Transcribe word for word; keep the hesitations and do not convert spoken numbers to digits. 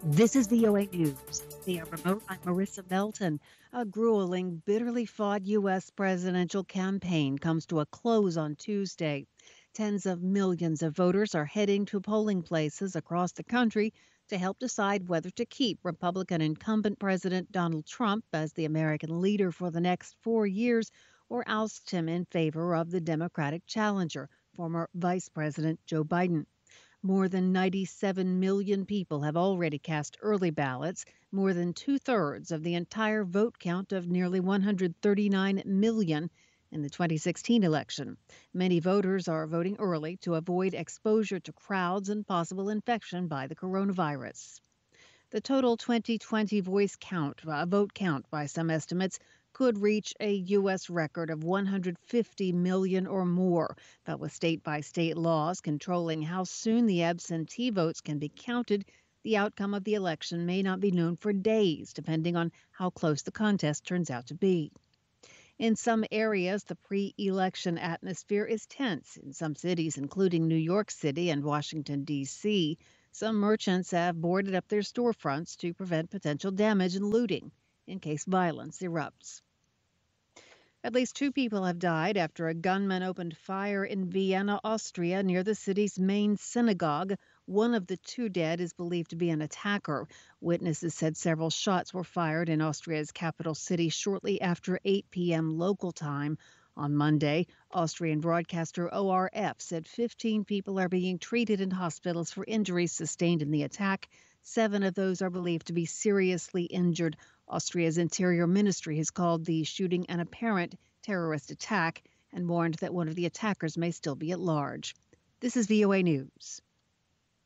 This is V O A News. Via remote, I'm Marissa Melton. A grueling, bitterly fought U S presidential campaign comes to a close on Tuesday. Tens of millions of voters are heading to polling places across the country to help decide whether to keep Republican incumbent President Donald Trump as the American leader for the next four years or oust him in favor of the Democratic challenger, former Vice President Joe Biden. More than ninety-seven million people have already cast early ballots, more than two thirds of the entire vote count of nearly one hundred thirty-nine million in the twenty sixteen election. Many voters are voting early to avoid exposure to crowds and possible infection by the coronavirus. The total twenty twenty voice count, uh, vote count by some estimates, could reach a U S record of one hundred fifty million or more. But with state by state laws controlling how soon the absentee votes can be counted, the outcome of the election may not be known for days, depending on how close the contest turns out to be. In some areas, the pre election atmosphere is tense. In some cities, including New York City and Washington, D C, some merchants have boarded up their storefronts to prevent potential damage and looting in case violence erupts. At least two people have died after a gunman opened fire in Vienna, Austria, near the city's main synagogue. One of the two dead is believed to be an attacker. Witnesses said several shots were fired in Austria's capital city shortly after eight p m local time. On Monday, Austrian broadcaster O R F said fifteen people are being treated in hospitals for injuries sustained in the attack. Seven of those are believed to be seriously injured. Austria's interior ministry has called the shooting an apparent terrorist attack and warned that one of the attackers may still be at large. This is V O A News.